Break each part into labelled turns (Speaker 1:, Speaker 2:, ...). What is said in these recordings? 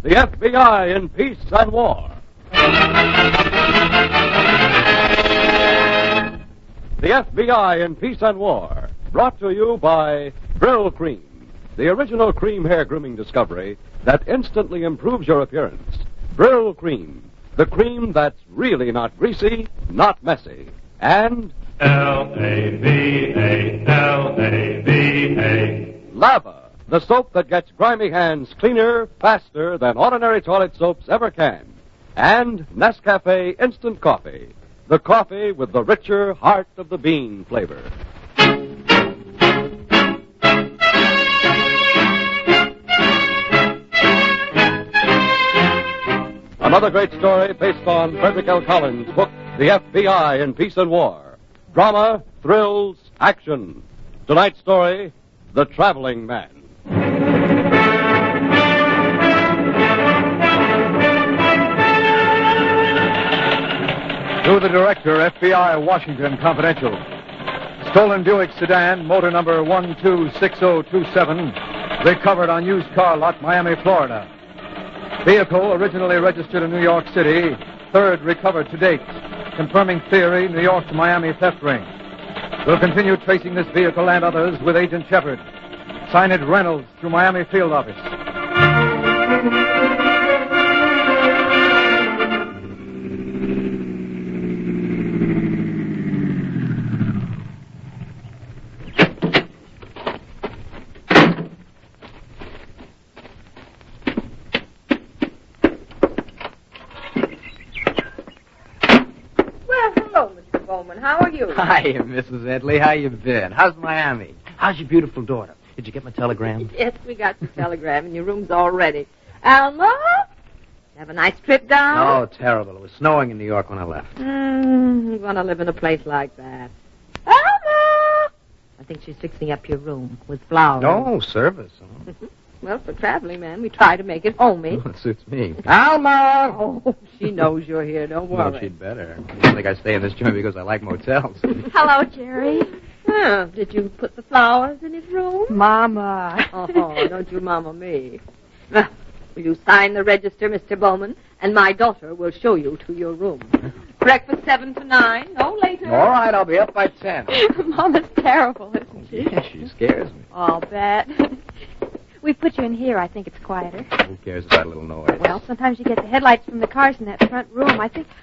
Speaker 1: The FBI in Peace and War. The FBI in Peace and War, brought to you by Brill Cream, the original cream hair grooming discovery that instantly improves your appearance. Brill Cream, the cream that's really not greasy, not messy. And
Speaker 2: L-A-V-A, L-A-V-A.
Speaker 1: Lava, the soap that gets grimy hands cleaner, faster than ordinary toilet soaps ever can. And Nescafe Instant Coffee, the coffee with the richer heart of the bean flavor. Another great story based on Frederick L. Collins' book, The FBI in Peace and War. Drama, thrills, action. Tonight's story, The Traveling Man.
Speaker 3: To the director, FBI, Washington, Confidential. Stolen Buick sedan, motor number 126027, recovered on used car lot, Miami, Florida. Vehicle originally registered in New York City, third recovered to date, confirming theory, New York to Miami theft ring. We'll continue tracing this vehicle and others with Agent Shepard. Signed Reynolds through Miami field office.
Speaker 4: How are you?
Speaker 5: Hi, Mrs. Edley. How you been? How's Miami? How's your beautiful daughter? Did you get my telegram?
Speaker 4: Yes, we got your telegram, and your room's all ready. Alma? Have a nice trip down?
Speaker 5: Oh, terrible. It was snowing in New York when I left.
Speaker 4: You want to live in a place like that. Alma! I think she's fixing up your room with flowers.
Speaker 5: No, service.
Speaker 4: Well, for a traveling man, we try to make it homey.
Speaker 5: It suits me.
Speaker 4: Alma! Oh, she knows you're here. Don't worry.
Speaker 5: Well, she'd better. I don't think I stay in this joint because I like motels.
Speaker 6: Hello, Jerry.
Speaker 4: Did you put the flowers in his room?
Speaker 6: Mama.
Speaker 4: Oh, don't you mama me. Will you sign the register, Mr. Bowman, and my daughter will show you to your room. Breakfast 7 to 9, no later.
Speaker 5: All right, I'll be up by 10.
Speaker 6: Mama's terrible, isn't she?
Speaker 5: Yeah, she scares me.
Speaker 6: I'll bet. We put you in here. I think it's quieter.
Speaker 5: Who cares about a little noise?
Speaker 6: Well, sometimes you get the headlights from the cars in that front room. I think...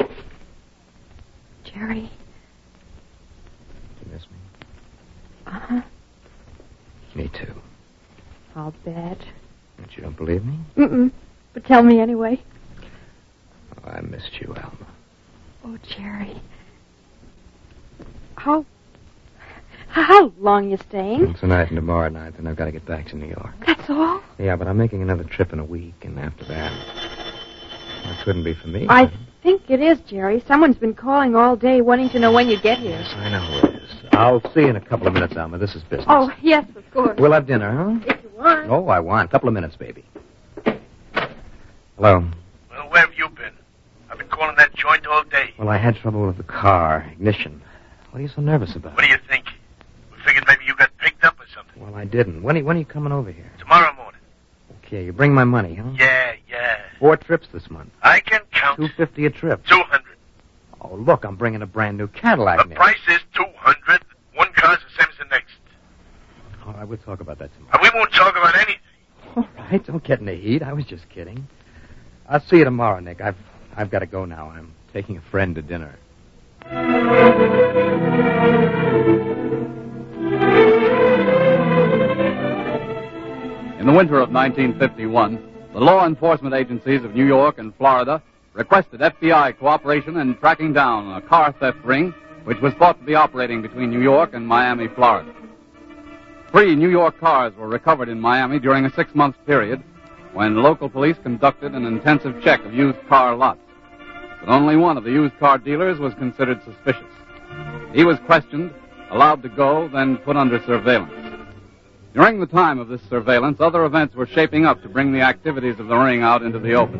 Speaker 6: Jerry.
Speaker 5: You miss me?
Speaker 6: Uh-huh.
Speaker 5: Me too.
Speaker 6: I'll bet.
Speaker 5: But you don't believe me?
Speaker 6: Mm-mm. But tell me anyway.
Speaker 5: Oh, I missed you, Alma.
Speaker 6: Oh, Jerry. How long you staying?
Speaker 5: Tonight and tomorrow night, then I've got to get back to New York.
Speaker 6: That's all?
Speaker 5: Yeah, but I'm making another trip in a week, and after that, it couldn't be for me.
Speaker 6: I think it is, Jerry. Someone's been calling all day wanting to know when you get here.
Speaker 5: Yes, I know who it is. I'll see you in a couple of minutes, Alma. This is business.
Speaker 6: Oh, yes, of course.
Speaker 5: We'll have dinner, huh?
Speaker 6: If you want.
Speaker 5: Oh, I want. A couple of minutes, baby. Hello.
Speaker 7: Well, where have you been? I've been calling that joint all day.
Speaker 5: Well, I had trouble with the car, ignition. What are you so nervous about?
Speaker 7: What do you think? We figured maybe you got picked up or something.
Speaker 5: Well, I didn't. When are you coming over here?
Speaker 7: Tomorrow morning.
Speaker 5: Okay, you bring my money, huh?
Speaker 7: Yeah.
Speaker 5: 4 trips this month.
Speaker 7: I can count.
Speaker 5: $250 a trip.
Speaker 7: 200.
Speaker 5: Oh, look, I'm bringing a brand new Cadillac
Speaker 7: The
Speaker 5: now.
Speaker 7: price is 200. One car's the same as the next.
Speaker 5: All right, we'll talk about that tomorrow.
Speaker 7: And we won't talk about anything.
Speaker 5: All right, don't get in the heat. I was just kidding. I'll see you tomorrow, Nick. I've got to go now. I'm taking a friend to dinner.
Speaker 8: In the winter of 1951, the law enforcement agencies of New York and Florida requested FBI cooperation in tracking down a car theft ring which was thought to be operating between New York and Miami, Florida. 3 New York cars were recovered in Miami during a 6-month period when local police conducted an intensive check of used car lots. But only one of the used car dealers was considered suspicious. He was questioned, allowed to go, then put under surveillance. During the time of this surveillance, other events were shaping up to bring the activities of the ring out into the open.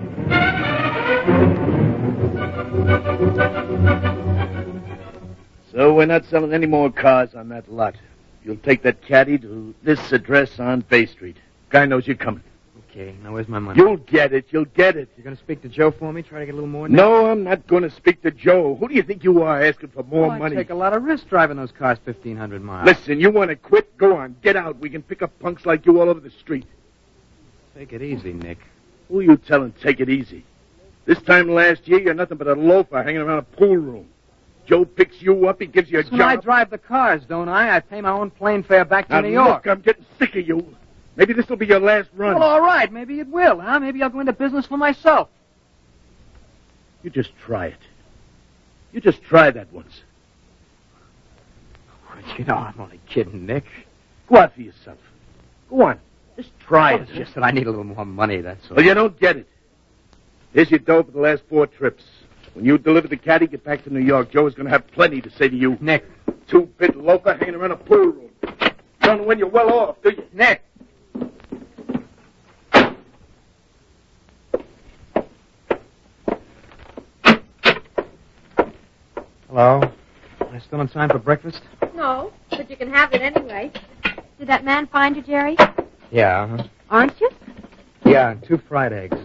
Speaker 9: So we're not selling any more cars on that lot. You'll take that caddy to this address on Bay Street. Guy knows you're coming.
Speaker 5: Okay, now where's my money?
Speaker 9: You'll get it. You'll get it.
Speaker 5: You're going to speak to Joe for me? Try to get a little more?
Speaker 9: No, I'm not going to speak to Joe. Who do you think you are asking for more
Speaker 5: I
Speaker 9: money?
Speaker 5: take a lot of risk driving those cars 1,500 miles.
Speaker 9: Listen, you want to quit? Go on. Get out. We can pick up punks like you all over the street.
Speaker 5: Take it easy, Nick.
Speaker 9: Who are you telling take it easy? This time last year, you're nothing but a loafer hanging around a pool room. Joe picks you up. He gives you a
Speaker 5: That's
Speaker 9: job.
Speaker 5: when I drive the cars, don't I? I pay my own plane fare back to
Speaker 9: Now,
Speaker 5: New York.
Speaker 9: Look, I'm getting sick of you. Maybe this will be your last run.
Speaker 5: Well, all right. Maybe it will, huh? Maybe I'll go into business for myself.
Speaker 9: You just try it. You just try that once.
Speaker 5: You know, I'm only kidding, Nick.
Speaker 9: Go out for yourself. Go on. Just try
Speaker 5: Well,
Speaker 9: it.
Speaker 5: it's just that I need a little more money, that's all.
Speaker 9: Well, you don't get it. Here's your dough for the last 4 trips. When you deliver the caddy, get back to New York. Joe is going to have plenty to say to you.
Speaker 5: Nick.
Speaker 9: 2-bit loafer hanging around a pool room. You don't know when you're well off, do you?
Speaker 5: Nick. Hello. Am I still in time for breakfast?
Speaker 6: No, but you can have it anyway. Did that man find you, Jerry?
Speaker 5: Yeah.
Speaker 6: Aren't you?
Speaker 5: Yeah, and 2 fried eggs.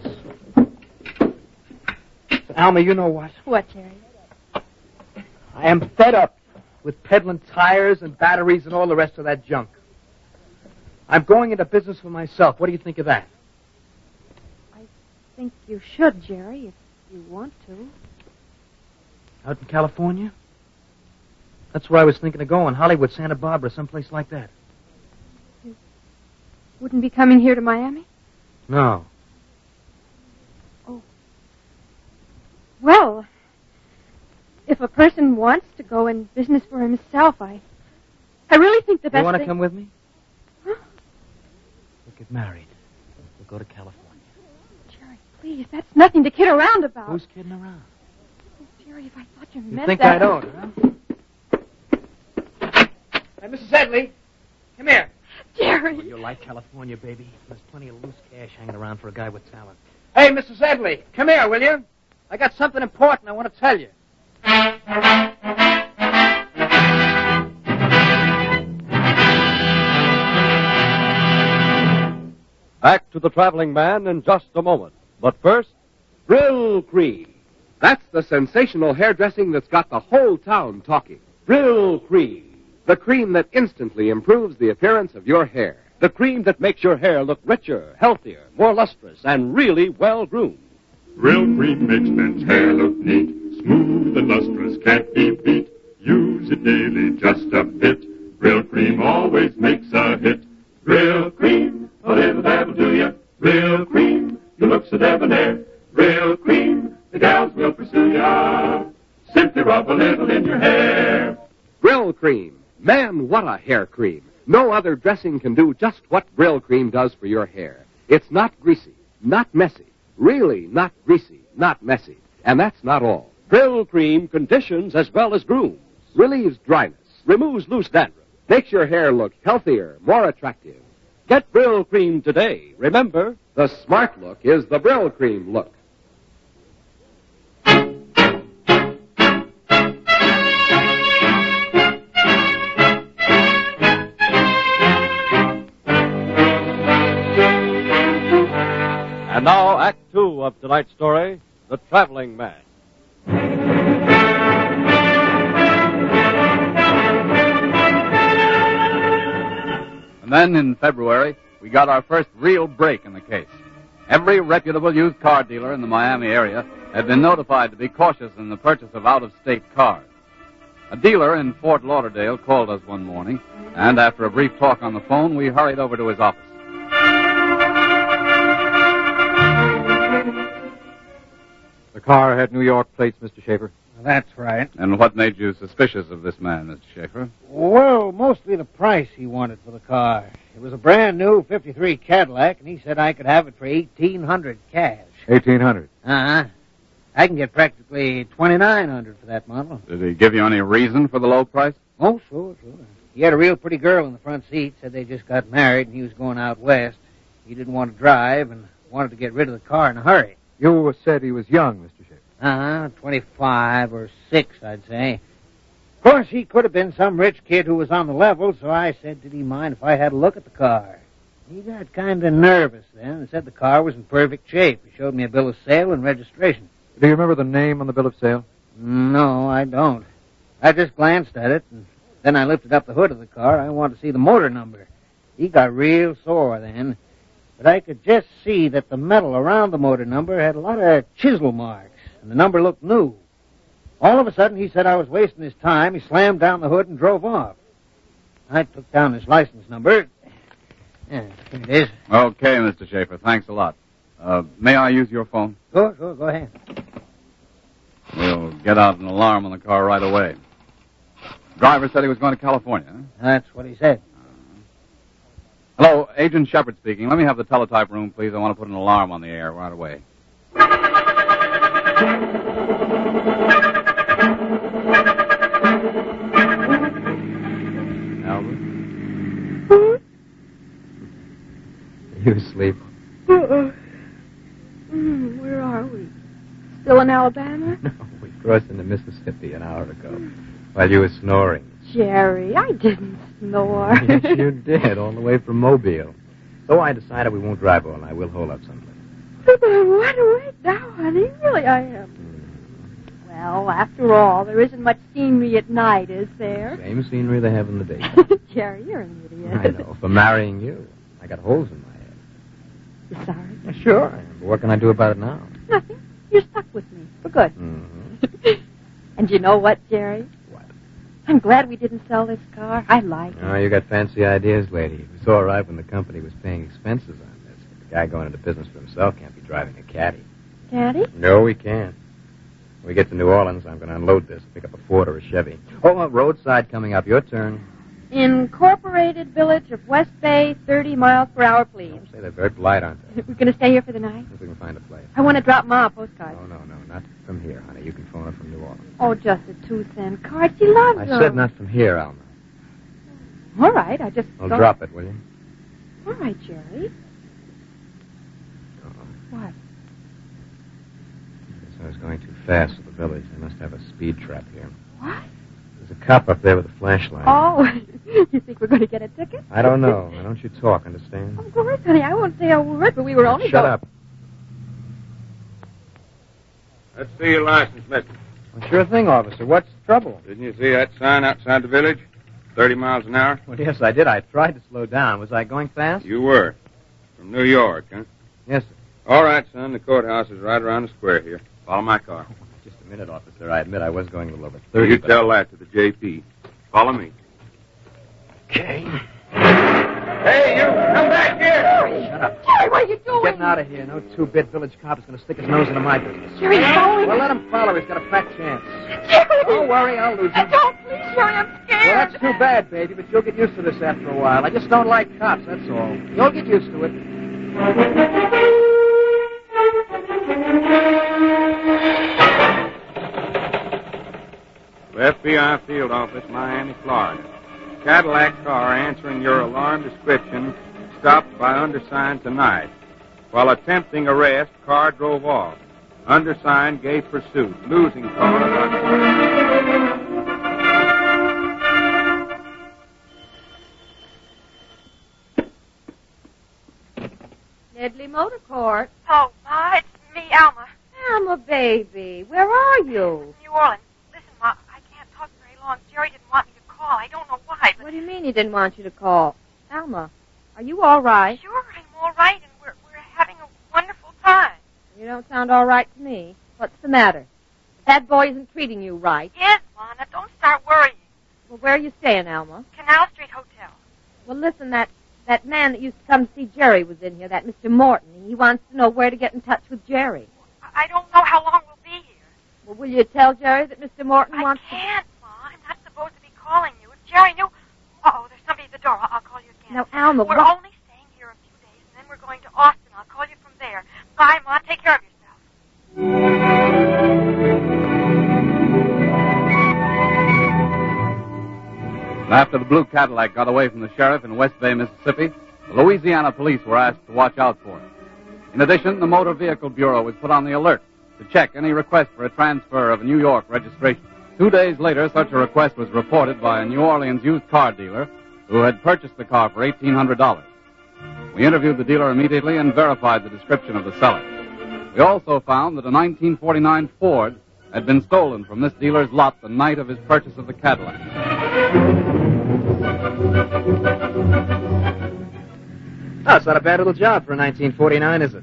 Speaker 5: Alma, you know what?
Speaker 6: What, Jerry?
Speaker 5: I am fed up with peddling tires and batteries and all the rest of that junk. I'm going into business for myself. What do you think of that?
Speaker 6: I think you should, Jerry, if you want to.
Speaker 5: Out in California? That's where I was thinking of going. Hollywood, Santa Barbara, someplace like that.
Speaker 6: You wouldn't be coming here to Miami?
Speaker 5: No.
Speaker 6: Oh. Well, if a person wants to go in business for himself, I really think the best
Speaker 5: You want to
Speaker 6: thing...
Speaker 5: come with me?
Speaker 6: Huh?
Speaker 5: We'll get married. We'll go to California.
Speaker 6: Jerry, please, that's nothing to kid around about.
Speaker 5: Who's kidding around?
Speaker 6: Oh, Jerry, if I thought you
Speaker 5: You
Speaker 6: meant
Speaker 5: think
Speaker 6: that...
Speaker 5: I don't, huh? Hey, Mrs. Edley, come here.
Speaker 6: Jerry!
Speaker 5: Oh, you like California, baby? There's plenty of loose cash hanging around for a guy with talent. Hey, Mrs. Edley, come here, will you? I got something important I want to tell you.
Speaker 1: Back to the traveling man in just a moment. But first, Brill Cream. That's the sensational hairdressing that's got the whole town talking. Brill Cream. The cream that instantly improves the appearance of your hair. The cream that makes your hair look richer, healthier, more lustrous, and really well-groomed.
Speaker 2: Brill Cream makes men's hair look neat, smooth and lustrous, can't be beat. Use it daily just a bit. Brill Cream always makes a hit. Brill Cream, whatever that'll do ya. Brill Cream, you look so debonair. Brill Cream, the gals will pursue ya. Simply rub a little in your hair.
Speaker 1: Brill Cream. Man, what a hair cream. No other dressing can do just what Brill Cream does for your hair. It's not greasy, not messy. Really not greasy, not messy. And that's not all. Brill Cream conditions as well as grooms, relieves dryness, removes loose dandruff, makes your hair look healthier, more attractive. Get Brill Cream today. Remember, the smart look is the Brill Cream look. And now, Act 2 of tonight's story, The Traveling Man.
Speaker 8: And then in February, we got our first real break in the case. Every reputable used car dealer in the Miami area had been notified to be cautious in the purchase of out-of-state cars. A dealer in Fort Lauderdale called us one morning, and after a brief talk on the phone, we hurried over to his office.
Speaker 3: The car had New York plates, Mr. Schaefer.
Speaker 10: That's right.
Speaker 8: And what made you suspicious of this man, Mr. Schaefer?
Speaker 10: Well, mostly the price he wanted for the car. It was a brand new 53 Cadillac, and he said I could have it for $1,800 cash.
Speaker 3: $1,800.
Speaker 10: Uh-huh. I can get practically $2,900 for that model.
Speaker 8: Did he give you any reason for the low price?
Speaker 10: Oh, sure. He had a real pretty girl in the front seat, said they just got married, and he was going out west. He didn't want to drive and wanted to get rid of the car in a hurry.
Speaker 3: You said he was young, Mr. Schaefer.
Speaker 10: 25 or 6, I'd say. Of course, he could have been some rich kid who was on the level, so I said, did he mind if I had a look at the car? He got kind of nervous then and said the car was in perfect shape. He showed me a bill of sale and registration.
Speaker 3: Do you remember the name on the bill of sale?
Speaker 10: No, I don't. I just glanced at it, and then I lifted up the hood of the car. I wanted to see the motor number. He got real sore then, but I could just see that the metal around the motor number had a lot of chisel marks, and the number looked new. All of a sudden, he said I was wasting his time. He slammed down the hood and drove off. I took down his license number. Yeah, here it is.
Speaker 8: Okay, Mr. Schaefer. Thanks a lot. May I use your phone?
Speaker 10: Sure, go ahead.
Speaker 8: We'll get out an alarm on the car right away. Driver said he was going to California. Huh?
Speaker 10: That's what he said.
Speaker 8: Hello, Agent Shepard speaking. Let me have the teletype room, please. I want to put an alarm on the air right away. Albert?
Speaker 11: Are you asleep?
Speaker 6: Where are we? Still in Alabama?
Speaker 11: No, we crossed into Mississippi an hour ago while you were snoring.
Speaker 6: Jerry, I didn't snore.
Speaker 11: Yes, you did, all the way from Mobile. So I decided we won't drive all night. We'll hold up someplace.
Speaker 6: But I want to wait now, honey. Really, I am. Well, after all, there isn't much scenery at night, is there?
Speaker 11: Same scenery they have in the day.
Speaker 6: Jerry, you're an idiot.
Speaker 11: I know, for marrying you. I got holes in my head.
Speaker 6: You're sorry?
Speaker 11: Yeah, sure I am. But what can I do about it now?
Speaker 6: Nothing. You're stuck with me. For good.
Speaker 11: Mm-hmm.
Speaker 6: And you know what, Jerry?
Speaker 11: What?
Speaker 6: I'm glad we didn't sell this car. I like it.
Speaker 11: Oh, you got fancy ideas, lady. It was all right when the company was paying expenses on this. But the guy going into business for himself can't be driving a caddy.
Speaker 6: Daddy?
Speaker 11: No, he can't. When we get to New Orleans, I'm going to unload this, pick up a Ford or a Chevy. Oh, roadside coming up. Your turn.
Speaker 6: Incorporated Village of West Bay, 30 miles per hour, please.
Speaker 11: Say, they're very polite, aren't they?
Speaker 6: We're going to stay here for the night?
Speaker 11: If we can find a place.
Speaker 6: I want to drop Ma a postcard.
Speaker 11: No, not from here, honey. You can phone her from New Orleans.
Speaker 6: Oh, just a 2-cent card. She loves
Speaker 11: I
Speaker 6: them.
Speaker 11: said not from here, Alma.
Speaker 6: All right, I just...
Speaker 11: Well, drop it, will you?
Speaker 6: All right, Jerry.
Speaker 11: Uh-oh.
Speaker 6: What?
Speaker 11: I was going too fast to the village. They must have a speed trap here.
Speaker 6: What?
Speaker 11: There's a cop up there with a flashlight.
Speaker 6: Oh, you think we're going to get a ticket?
Speaker 11: I don't know. Why don't you talk, understand?
Speaker 6: Of course, honey. I won't say a word, but we were only
Speaker 11: Shut up.
Speaker 12: Let's see your license, mister.
Speaker 5: Well, sure thing, officer. What's the trouble?
Speaker 12: Didn't you see that sign outside the village? 30 miles an hour?
Speaker 11: Well, yes, I did. I tried to slow down. Was I going fast?
Speaker 12: You were. From New York, huh?
Speaker 11: Yes, sir.
Speaker 12: All right, son. The courthouse is right around the square here. Follow my car.
Speaker 11: Just a minute, officer. I admit I was going a little over 30.
Speaker 12: You tell that to the JP. Follow me.
Speaker 11: Okay.
Speaker 12: Hey, you! Come back here!
Speaker 11: Shut up.
Speaker 6: Jerry, what are you doing?
Speaker 5: Getting out of here. No two-bit village cop is going to stick his nose into my business.
Speaker 6: Jerry, he's following
Speaker 5: Well,
Speaker 6: us.
Speaker 5: let him follow. He's got a fat chance.
Speaker 6: Jerry!
Speaker 5: Don't worry, I'll lose him.
Speaker 6: Don't, please, Jerry. I'm
Speaker 5: Well,
Speaker 6: scared.
Speaker 5: that's too bad, baby, but you'll get used to this after a while. I just don't like cops, that's all. You'll get used to it.
Speaker 12: FBI Field Office, Miami, Florida. Cadillac car answering your alarm description stopped by undersigned tonight. While attempting arrest, car drove off. Undersigned gave pursuit, losing car about 20.
Speaker 4: Nedley Motor Court.
Speaker 13: Oh, Ma, it's me, Alma.
Speaker 4: Alma, baby, where are you?
Speaker 13: New Orleans. Listen, Ma, I can't talk very long. Jerry didn't want me to call. I don't know why, but...
Speaker 4: What do you mean he didn't want you to call? Alma, are you all right?
Speaker 13: Sure, I'm all right, and we're having a wonderful time.
Speaker 4: You don't sound all right to me. What's the matter? That boy isn't treating you right.
Speaker 13: Yes, Ma, now don't start worrying.
Speaker 4: Well, where are you staying, Alma?
Speaker 13: Canal Street Hotel.
Speaker 4: Well, listen, that man that used to come see Jerry was in here, that Mr. Morton. He wants to know where to get in touch with Jerry.
Speaker 13: I don't know how long we'll be here.
Speaker 4: Well, will you tell Jerry that Mr. Morton wants
Speaker 13: I can't, Ma. I'm not supposed to be calling you. If Jerry knew... Uh-oh, there's somebody at the door. I'll call you again.
Speaker 4: Now, Alma,
Speaker 13: We're
Speaker 4: what...
Speaker 13: only staying here a few days, and then we're going to Austin. I'll call you from there. Bye, Ma. Take care of yourself.
Speaker 8: After the blue Cadillac got away from the sheriff in West Bay, Mississippi, the Louisiana police were asked to watch out for it. In addition, the Motor Vehicle Bureau was put on the alert to check any request for a transfer of a New York registration. 2 days later, such a request was reported by a New Orleans used car dealer who had purchased the car for $1,800. We We interviewed the dealer immediately and verified the description of the seller. We also found that a 1949 Ford had been stolen from this dealer's lot the night of his purchase of the Cadillac.
Speaker 5: Oh, it's not a bad little job for a 1949, is it?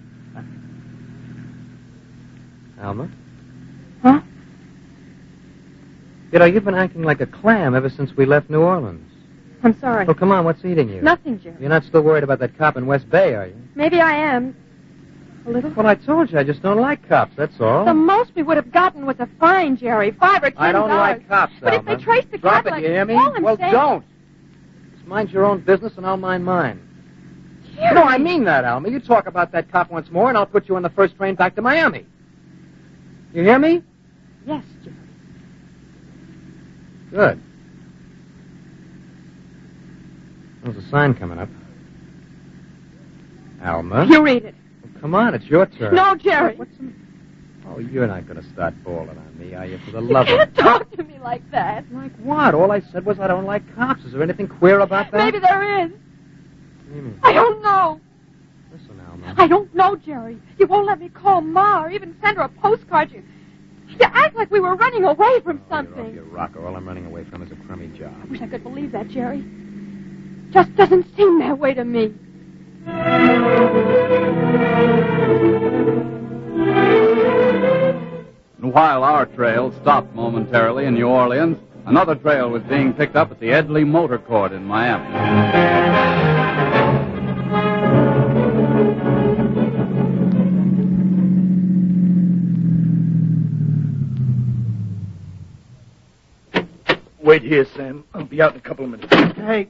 Speaker 11: Alma?
Speaker 6: Huh?
Speaker 11: You know, you've been acting like a clam ever since we left New Orleans.
Speaker 6: I'm sorry.
Speaker 11: Oh, come on, what's eating you?
Speaker 6: Nothing, Jerry.
Speaker 11: You're not still worried about that cop in West Bay, are you?
Speaker 6: Maybe I am. A little.
Speaker 11: Well, I told you, I just don't like cops, that's all.
Speaker 6: The most we would have gotten was a fine, Jerry. $5 or $10.
Speaker 11: I don't like cops,
Speaker 6: But
Speaker 11: Alma.
Speaker 6: if they trace the
Speaker 5: Drop
Speaker 6: Cadillac,
Speaker 5: it, you hear me?
Speaker 6: all I'm
Speaker 5: Well,
Speaker 6: saying...
Speaker 5: don't. Just mind your own business and I'll mind mine.
Speaker 6: Jerry.
Speaker 5: No, I mean that, Alma. You talk about that cop once more and I'll put you on the first train back to Miami. You hear me?
Speaker 6: Yes, Jerry.
Speaker 11: Good. There's a sign coming up. Alma?
Speaker 6: You read it.
Speaker 11: Well, come on, it's your turn.
Speaker 6: No, Jerry.
Speaker 11: Oh, you're not going to start bawling on me, are you, for the
Speaker 6: You
Speaker 11: love of...
Speaker 6: can't talk to me like that.
Speaker 11: Like what? All I said was I don't like cops. Is there anything queer about that?
Speaker 6: Maybe there is.
Speaker 11: What do you mean?
Speaker 6: I don't know.
Speaker 11: Listen, Alma.
Speaker 6: I don't know, Jerry. You won't let me call Ma or even send her a postcard. You act like we were running away from something.
Speaker 11: You're off your rocker. All I'm running away from is a crummy job.
Speaker 6: I wish I could believe that, Jerry. Just doesn't seem that way to me.
Speaker 8: And while our trail stopped momentarily in New Orleans, another trail was being picked up at the Edley Motor Court in Miami.
Speaker 9: Wait here, Sam. I'll be out in a couple of minutes.
Speaker 5: Hey.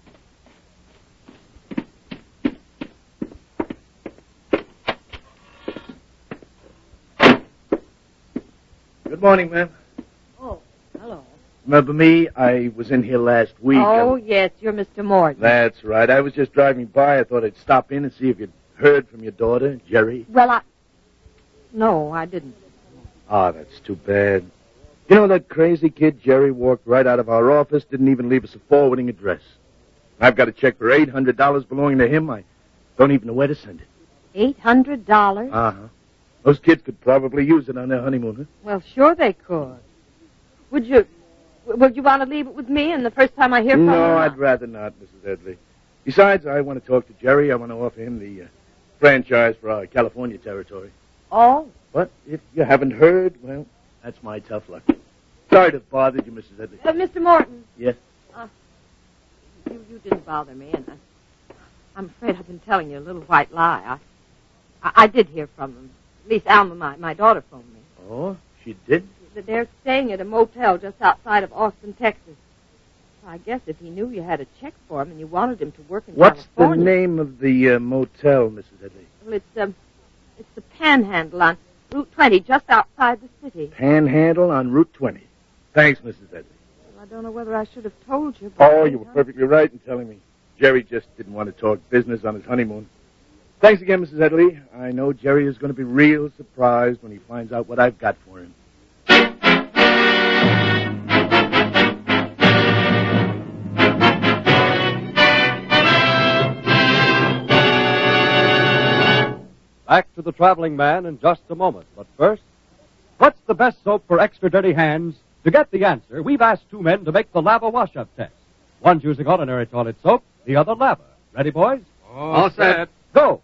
Speaker 9: Good morning, ma'am.
Speaker 4: Oh, hello.
Speaker 9: Remember me? I was in here last week.
Speaker 4: Oh, yes, you're Mr. Morton.
Speaker 9: That's right. I was just driving by. I thought I'd stop in and see if you'd heard from your daughter, Jerry.
Speaker 4: Well, No, I didn't.
Speaker 9: Ah, that's too bad. You know, that crazy kid, Jerry, walked right out of our office, didn't even leave us a forwarding address. I've got a check for $800 belonging to him. I don't even know where to send it.
Speaker 4: $800?
Speaker 9: Uh-huh. Those kids could probably use it on their honeymoon, huh?
Speaker 4: Well, sure they could. Would you want to leave it with me and the first time I hear from you?
Speaker 9: No, I'd rather not, Mrs. Edley. Besides, I want to talk to Jerry. I want to offer him the franchise for our California territory.
Speaker 4: Oh?
Speaker 9: But if you haven't heard, well, that's my tough luck. Sorry to have bothered you, Mrs. Edley.
Speaker 4: Mr. Morton.
Speaker 9: Yes?
Speaker 4: You didn't bother me, and I'm afraid I've been telling you a little white lie. I did hear from them. At least Alma, my daughter, phoned me.
Speaker 9: Oh, she did?
Speaker 4: They're staying at a motel just outside of Austin, Texas. I guess if he knew you had a check for him and you wanted him to work in
Speaker 9: What's
Speaker 4: California...
Speaker 9: the name of the motel, Mrs. Edley?
Speaker 4: Well, it's the Panhandle on Route 20, just outside the city.
Speaker 9: Panhandle on Route 20. Thanks, Mrs. Edley.
Speaker 4: Well, I don't know whether I should have told you, but...
Speaker 9: Oh, you were perfectly right in telling me. Jerry just didn't want to talk business on his honeymoon. Thanks again, Mrs. Edley. I know Jerry is going to be real surprised when he finds out what I've got for him.
Speaker 1: Back to the traveling man in just a moment. But first, what's the best soap for extra dirty hands? To get the answer, we've asked two men to make the Lava wash-up test. One's using ordinary toilet soap, the other Lava. Ready, boys?
Speaker 12: All set.
Speaker 1: Go.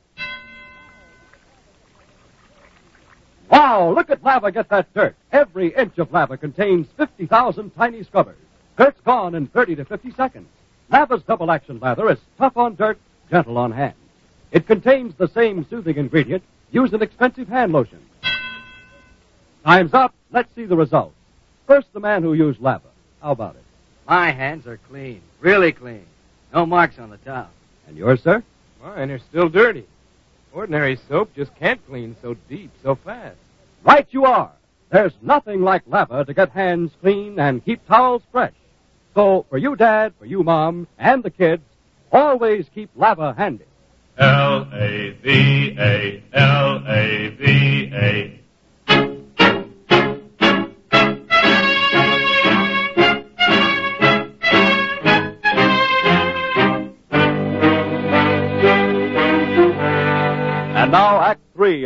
Speaker 1: Wow, look at Lava get that dirt. Every inch of Lava contains 50,000 tiny scrubbers. Dirt's gone in 30 to 50 seconds. Lava's double-action lather is tough on dirt, gentle on hands. It contains the same soothing ingredient used in expensive hand lotion. Time's up. Let's see the results. First, the man who used Lava. How about it?
Speaker 5: My hands are clean. Really clean. No marks on the top.
Speaker 1: And yours, sir?
Speaker 12: Mine are still dirty. Ordinary soap just can't clean so deep, so fast.
Speaker 1: Right you are. There's nothing like Lava to get hands clean and keep towels fresh. So, for you, Dad, for you, Mom, and the kids, always keep Lava handy.
Speaker 2: Lava, Lava.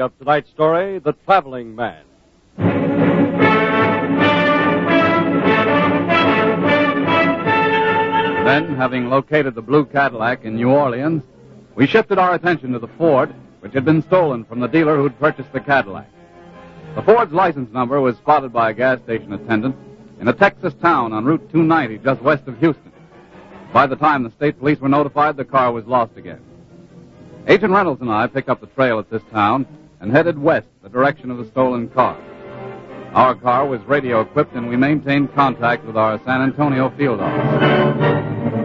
Speaker 1: of tonight's story, The Traveling Man.
Speaker 8: Then, having located the blue Cadillac in New Orleans, we shifted our attention to the Ford, which had been stolen from the dealer who'd purchased the Cadillac. The Ford's license number was spotted by a gas station attendant in a Texas town on Route 290 just west of Houston. By the time the state police were notified, the car was lost again. Agent Reynolds and I picked up the trail at this town and headed west, the direction of the stolen car. Our car was radio equipped and we maintained contact with our San Antonio field office.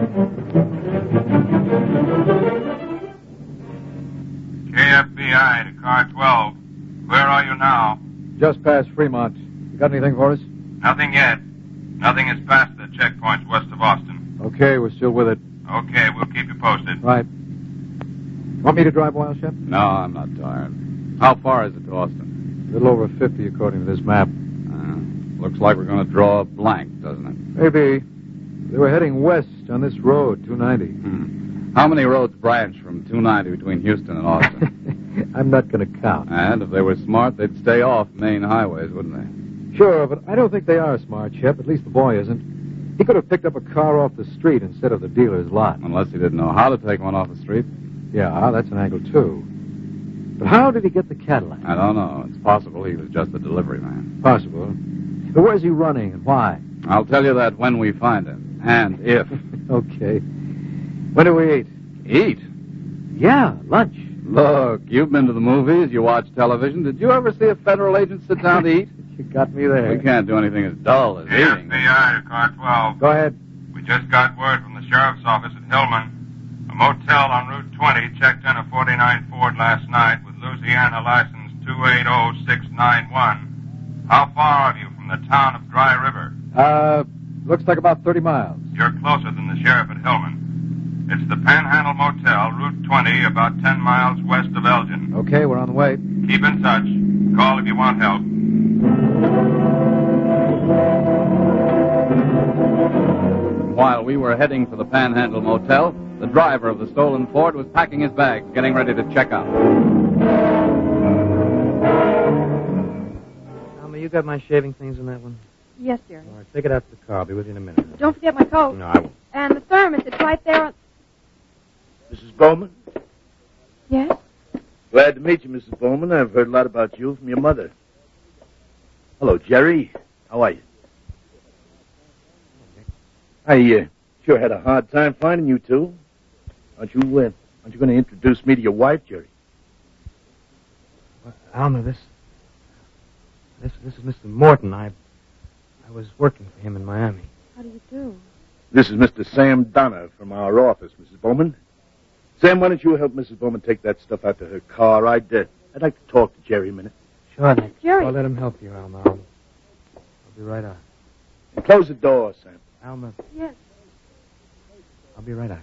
Speaker 12: KFBI to car 12. Where are you now?
Speaker 3: Just past Fremont. You got anything for us?
Speaker 12: Nothing yet. Nothing is past the checkpoints west of Austin.
Speaker 3: Okay, we're still with it.
Speaker 12: Okay, we'll keep you posted.
Speaker 3: Right. Want me to drive a while, Shep?
Speaker 8: No, I'm not tired. How far is it to Austin?
Speaker 3: A little over 50, according to this map.
Speaker 8: Looks like we're going to draw a blank, doesn't it?
Speaker 3: Maybe. They were heading west on this road, 290.
Speaker 8: How many roads branch from 290 between Houston and Austin?
Speaker 3: I'm not going to count.
Speaker 8: And if they were smart, they'd stay off main highways, wouldn't they?
Speaker 3: Sure, but I don't think they are smart, Shep. At least the boy isn't. He could have picked up a car off the street instead of the dealer's lot.
Speaker 8: Unless he didn't know how to take one off the street.
Speaker 3: Yeah, that's an angle, too. But how did he get the Cadillac?
Speaker 8: I don't know. It's possible he was just a delivery man.
Speaker 3: Possible. But where's he running and why?
Speaker 8: I'll tell you that when we find him. And if.
Speaker 3: Okay. When do we eat?
Speaker 8: Eat?
Speaker 3: Yeah, lunch.
Speaker 8: Look, you've been to the movies, you watch television. Did you ever see a federal agent sit down to eat?
Speaker 3: You got me there.
Speaker 8: We can't do anything as dull as eating.
Speaker 12: KFBI to car 12.
Speaker 3: Go ahead.
Speaker 12: We just got word from the sheriff's office at Hillman. A motel on Route 20 checked in a 49 Ford last night with Louisiana license 280691. How far are you from the town of Dry River?
Speaker 3: Looks like about 30 miles.
Speaker 12: You're closer than the sheriff at Hillman. It's the Panhandle Motel, Route 20, about 10 miles west of Elgin.
Speaker 3: Okay, we're on the way.
Speaker 12: Keep in touch. Call if you want help.
Speaker 8: While we were heading for the Panhandle Motel, the driver of the stolen Ford was packing his bags, getting ready to check out.
Speaker 5: Alma, you got my shaving things in that one?
Speaker 6: Yes, dear.
Speaker 5: All right, take it out to the car. I'll be with you in a minute.
Speaker 6: Don't forget my coat.
Speaker 5: No, I won't.
Speaker 6: And the thermos, it's right there on...
Speaker 9: Mrs. Bowman?
Speaker 6: Yes?
Speaker 9: Glad to meet you, Mrs. Bowman. I've heard a lot about you from your mother. Hello, Jerry. How are you? I sure had a hard time finding you two. Aren't you going to introduce me to your wife, Jerry?
Speaker 5: Alma, this is Mr. Morton. I was working for him in Miami.
Speaker 6: How do you do?
Speaker 9: This is Mr. Sam Donner from our office, Mrs. Bowman. Sam, why don't you help Mrs. Bowman take that stuff out to her car? I'd like to talk to Jerry a minute.
Speaker 5: Sure, Nick.
Speaker 6: Jerry.
Speaker 5: I'll let him help you, Alma. I'll be right out.
Speaker 9: And close the door, Sam.
Speaker 5: Alma.
Speaker 6: Yes.
Speaker 5: I'll be right out.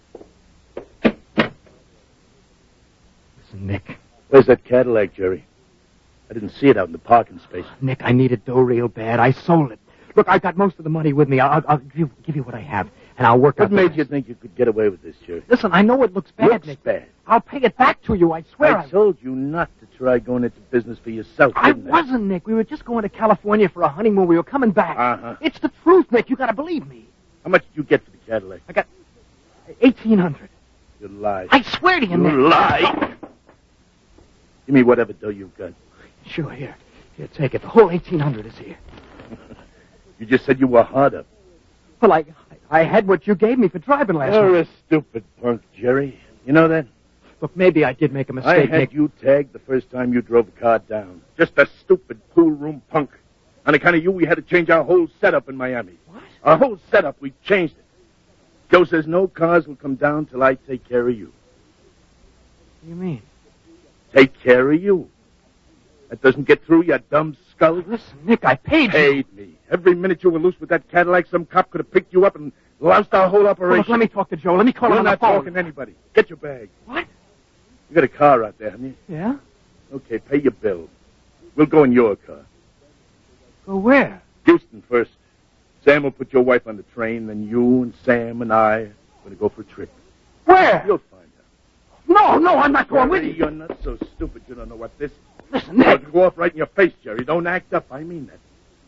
Speaker 5: Listen, Nick.
Speaker 9: Where's that Cadillac, Jerry? I didn't see it out in the parking space.
Speaker 5: Nick, I needed dough real bad. I sold it. Look, I've got most of the money with me. I'll give you what I have, and I'll work out.
Speaker 9: What made you think you could get away with this, Jerry?
Speaker 5: Listen, I know it looks bad,
Speaker 9: Looks
Speaker 5: Nick.
Speaker 9: bad.
Speaker 5: I'll pay it back to you. I swear.
Speaker 9: I told you not to try going into business for yourself,
Speaker 5: I
Speaker 9: didn't
Speaker 5: wasn't, Nick. We were just going to California for a honeymoon. We were coming back.
Speaker 9: Uh-huh.
Speaker 5: It's the truth, Nick. You got to believe me.
Speaker 9: How much did you get for the Cadillac?
Speaker 5: I got $1,800.
Speaker 9: You lie.
Speaker 5: I swear to you, Nick.
Speaker 9: You lie. Give me whatever dough you've got.
Speaker 5: Sure, here. Here, take it. The whole $1,800 is here.
Speaker 9: You just said you were hard up.
Speaker 5: Well, I had what you gave me for driving last
Speaker 9: You're
Speaker 5: night.
Speaker 9: a stupid punk, Jerry. You know that?
Speaker 5: Look, maybe I did make a
Speaker 9: I
Speaker 5: mistake,
Speaker 9: had
Speaker 5: Nick.
Speaker 9: you tagged the first time you drove the car down. Just a stupid pool room punk. On account of you, we had to change our whole setup in Miami.
Speaker 5: What?
Speaker 9: Our whole setup, we changed it. Joe says no cars will come down till I take care of you.
Speaker 5: What do you mean?
Speaker 9: Take care of you. That doesn't get through, you dumb skull.
Speaker 5: Listen, Nick, I paid you.
Speaker 9: Paid me. Every minute you were loose with that Cadillac, some cop could have picked you up and loused our whole operation.
Speaker 5: Look, let me talk to Joe. Let me call him
Speaker 9: You're
Speaker 5: on the
Speaker 9: not
Speaker 5: phone.
Speaker 9: talking to anybody. Get your bag.
Speaker 5: What?
Speaker 9: You got a car out there, haven't you?
Speaker 5: Yeah?
Speaker 9: Okay, pay your bill. We'll go in your car.
Speaker 5: Go where?
Speaker 9: Houston first. Sam will put your wife on the train, then you and Sam and I are going to go for a trip.
Speaker 5: Where?
Speaker 9: You'll find out.
Speaker 5: No, I'm not going with
Speaker 9: Jerry,
Speaker 5: you.
Speaker 9: you're not so stupid you don't know what this is.
Speaker 5: Listen, Nick.
Speaker 9: It'll go off right in your face, Jerry. Don't act up. I mean that.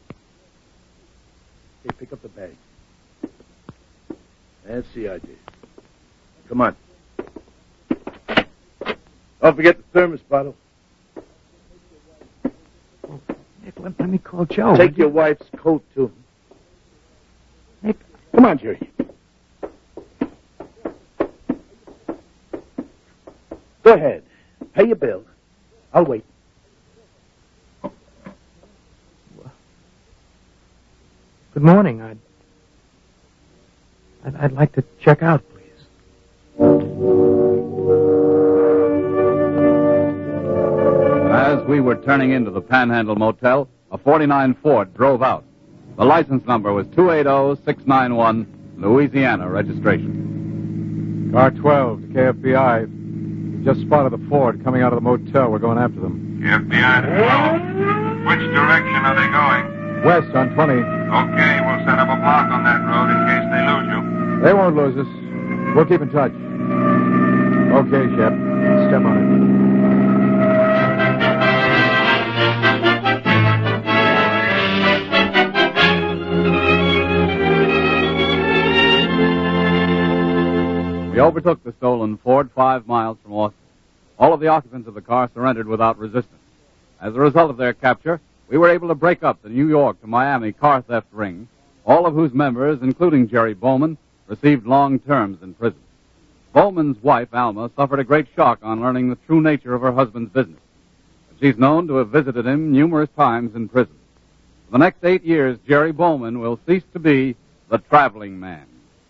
Speaker 9: Hey, pick up the bag. That's the idea. Come on. Don't forget the thermos bottle.
Speaker 5: Nick, let me call Joe.
Speaker 9: Take your wife's coat, too.
Speaker 5: Nick.
Speaker 9: Come on, Jerry. Go ahead. Pay your bill. I'll wait.
Speaker 5: Good morning. I'd like to check out, please.
Speaker 8: As we were turning into the Panhandle Motel, a 49 Ford drove out. The license number was 280-691, Louisiana registration.
Speaker 3: Car 12 to KFBI. We just spotted the Ford coming out of the motel. We're going after them.
Speaker 12: FBI to 12. Which direction are they going?
Speaker 3: West on 20.
Speaker 12: Okay, we'll set up a block on that road in case they lose you.
Speaker 3: They won't lose us. We'll keep in touch. Okay, Shep. Step on it.
Speaker 8: We overtook the stolen Ford 5 miles from Austin. All of the occupants of the car surrendered without resistance. As a result of their capture, we were able to break up the New York to Miami car theft ring, all of whose members, including Jerry Bowman, received long terms in prison. Bowman's wife, Alma, suffered a great shock on learning the true nature of her husband's business. She's known to have visited him numerous times in prison. For the next 8 years, Jerry Bowman will cease to be the traveling man.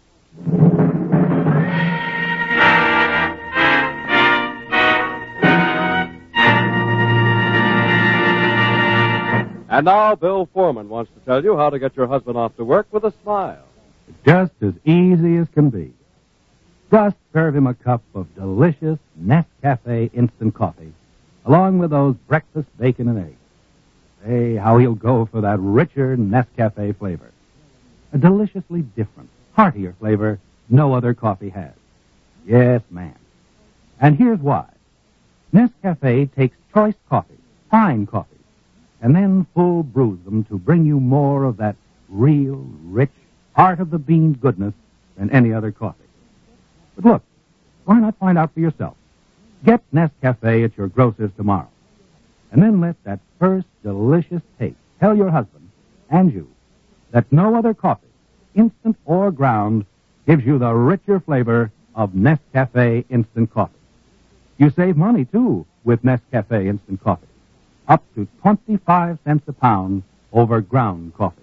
Speaker 1: And now Bill Foreman wants to tell you how to get your husband off to work with a smile.
Speaker 14: Just as easy as can be. Just serve him a cup of delicious Nescafe instant coffee, along with those breakfast bacon and eggs. Hey, how he'll go for that richer Nescafe flavor. A deliciously different, heartier flavor no other coffee has. Yes, ma'am. And here's why. Nescafe takes choice coffee, fine coffee, and then full brews them to bring you more of that real, rich, heart-of-the-bean goodness than any other coffee. But look, why not find out for yourself? Get Nescafe at your grocer's tomorrow. And then let that first delicious taste tell your husband and you that no other coffee, instant or ground, gives you the richer flavor of Nescafe instant coffee. You save money, too, with Nescafe instant coffee. Up to 25 cents a pound over ground coffee.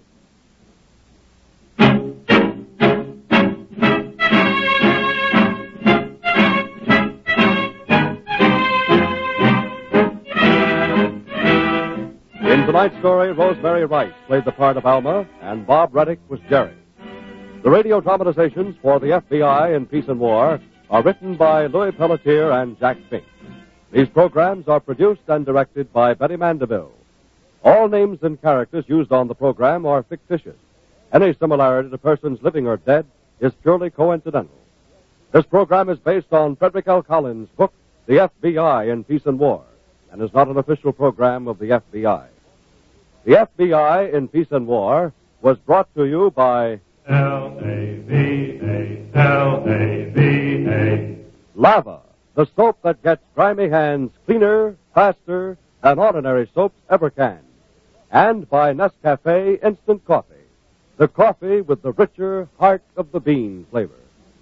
Speaker 1: In tonight's story, Rosemary Rice played the part of Alma, and Bob Reddick was Jerry. The radio dramatizations for the FBI in Peace and War are written by Louis Pelletier and Jack Fink. These programs are produced and directed by Betty Mandeville. All names and characters used on the program are fictitious. Any similarity to persons living or dead is purely coincidental. This program is based on Frederick L. Collins' book, The FBI in Peace and War, and is not an official program of the FBI. The FBI in Peace and War was brought to you by
Speaker 2: L-A-V-A, L-A-V-A.
Speaker 1: Lava, the soap that gets grimy hands cleaner, faster than ordinary soaps ever can. And by Nescafe Instant Coffee, the coffee with the richer heart-of-the-bean flavor.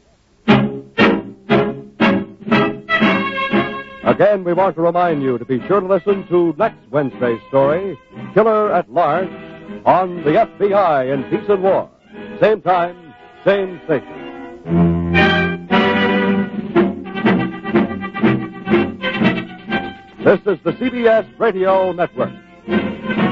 Speaker 1: Again, we want to remind you to be sure to listen to next Wednesday's story, Killer at Large, on the FBI in Peace and War. Same time, same station. This is the CBS Radio Network.